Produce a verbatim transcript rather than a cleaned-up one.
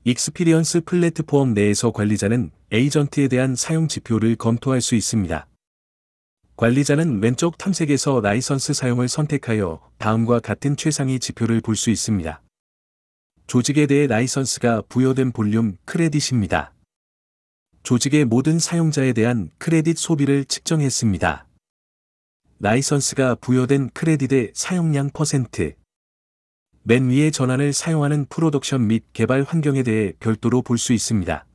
익스피리언스 플랫폼 내에서 관리자는 에이전트에 대한 사용 지표를 검토할 수 있습니다. 관리자는 왼쪽 탐색에서 라이선스 사용을 선택하여 다음과 같은 최상위 지표를 볼 수 있습니다. 조직에 대해 라이선스가 부여된 볼륨 크레딧입니다. 조직의 모든 사용자에 대한 크레딧 소비를 측정했습니다. 라이선스가 부여된 크레딧의 사용량 퍼센트. 맨 위의 전환을 사용하는 프로덕션 및 개발 환경에 대해 별도로 볼 수 있습니다.